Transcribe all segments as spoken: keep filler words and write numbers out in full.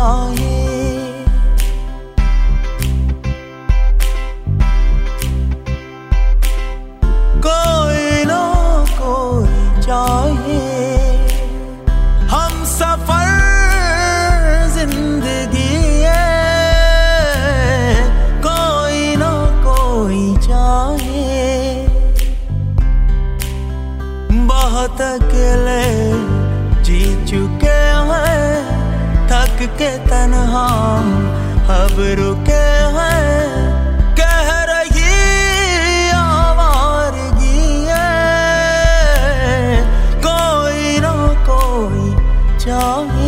चाहे। कोई ना कोई चाहे, हम सफर जिंदगी है, कोई ना कोई चाहे। बहुत अकेले जी चुके हैं, थक के तन्हा अब रुके हैं, कह रही आवारगी है, कोई ना कोई चाहे।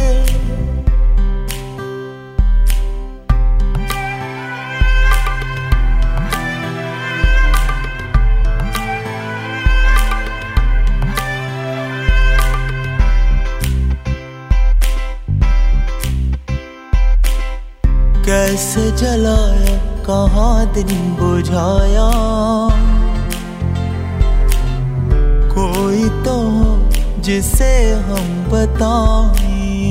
कैसे जलाया, कहाँ दिन बुझाया, कोई तो हो जिसे हम बताएं।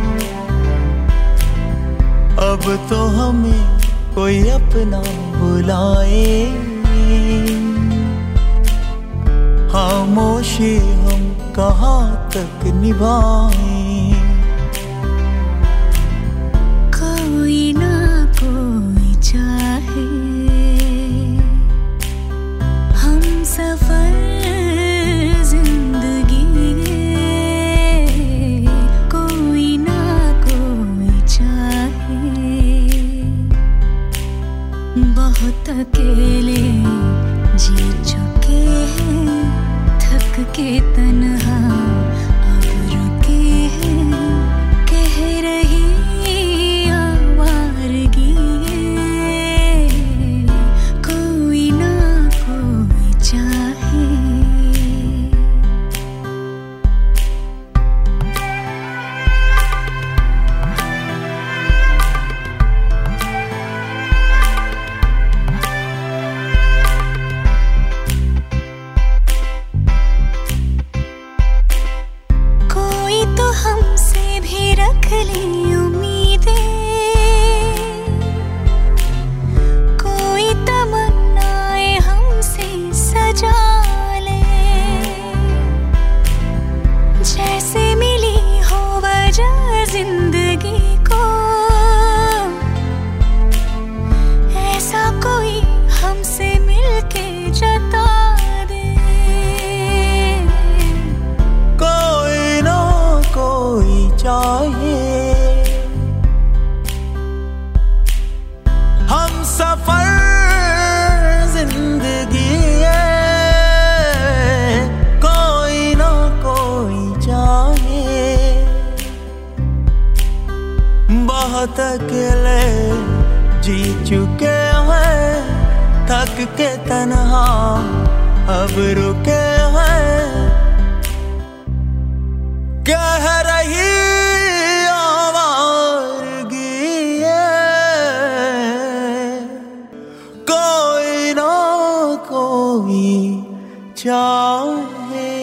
अब तो हमें कोई अपना बुलाए, खामोशी हम कहाँ तक निभाएं। कोई ना कोई चाहे, हम सफर जिंदगी है, कोई ना कोई चाहे। बहुत अकेले जी चुके हैं, थक के तन्हा अब रुके हैं, कह रही हमसे भी रख ली उम्मीदें, कोई तमन्नाएं हमसे सजा ले, जैसे मिली हो वजह जिंदगी को, ऐसा कोई हमसे मिलके जता दे। कोई चाहे, हम सफर जिंदगी है, कोई ना कोई चाहे। बहुत अकेले जी चुके हैं, थक के तन्हा अब रुके हैं, कह रही आवारगी है, कोई ना कोई चाहे।